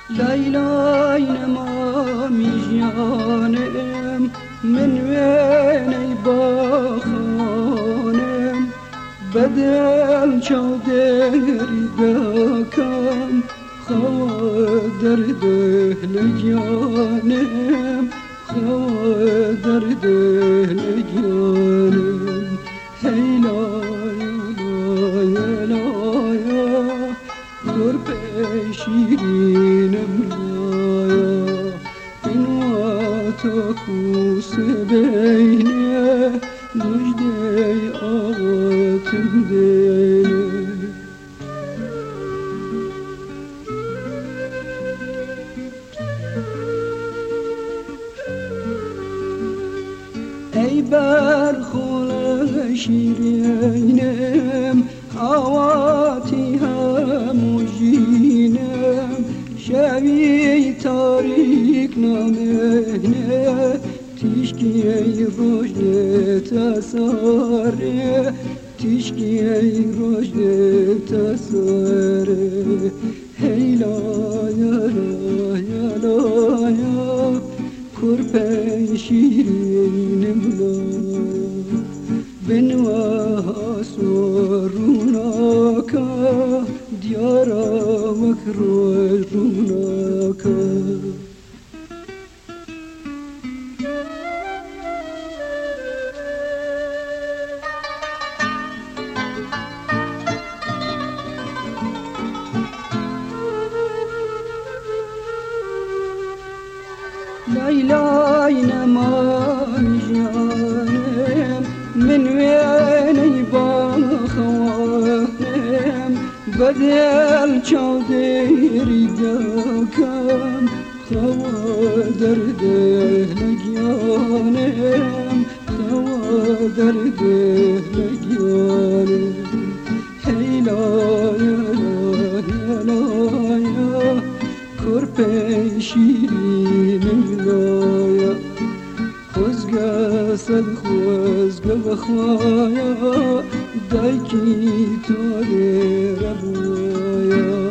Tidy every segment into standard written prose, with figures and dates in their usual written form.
لیلای نمامی جانم من وینی با خانم بدل چودری دکم خواه در دل جانم خواه در دل جانم هیلای لای لایا قرب شیرینم لایا این واتو کوس بینه مجده آتم دینه ای برخول شیرینم آواتی همو جینم شوی تاریک نامنه تیشکی ای روشن تساره تیشکی ای روشن تساره هیلایا لایا لایا کرپی شیرینم لایا بنوا سروناکا دیارا مکروش روناکا لیلای نمامی جانم من وینی با خوانم بدل چودری دکم خواه در دل جانم خواه در دل جانم هیلایا لایا لایا کرپی شیرینم لایا خوزگا صد خوزگا بخوایا دایکی تولی ربوایا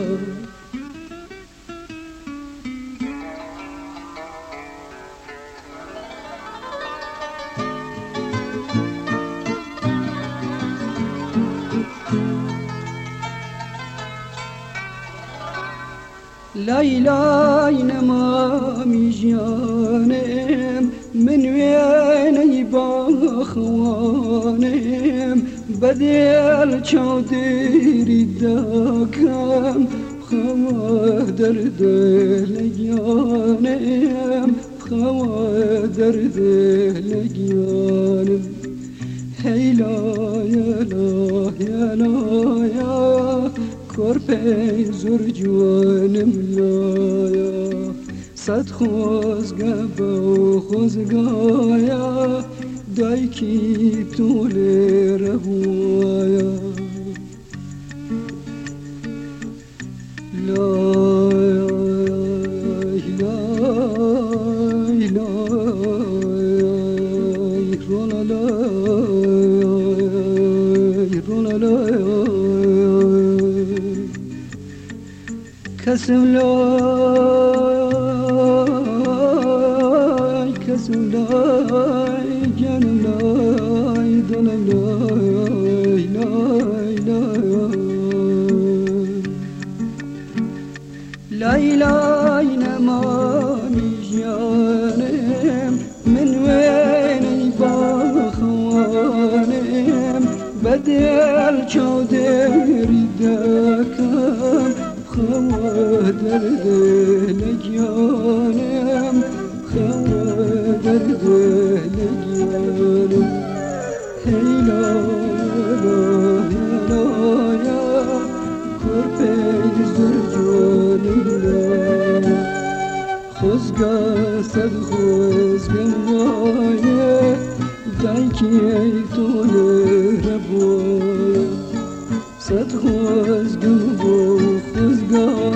لیلای نمامی جانم من وینی با خوانم بدل چودری دکم خواه در دل جانم خواه در دل جانم هیلایا لایا لایا کرپی زور جوانم لایا صد خوزگا با خوزگایا دایکی تولی ربوایا لایا لای لای رولا لای رولا لای کسم لای کسم لای جانم لای دلم لای لای لای لای نمامی جانم من وینی با خوانم بدل چودری دکم خواه در دل جانم خواه در دل جانم هیلایا لایا کرپی زور جانم لایا خوزگا صد خوزگم وایه دایکی ای تولی ربوایا صد خوزگم و خوزگا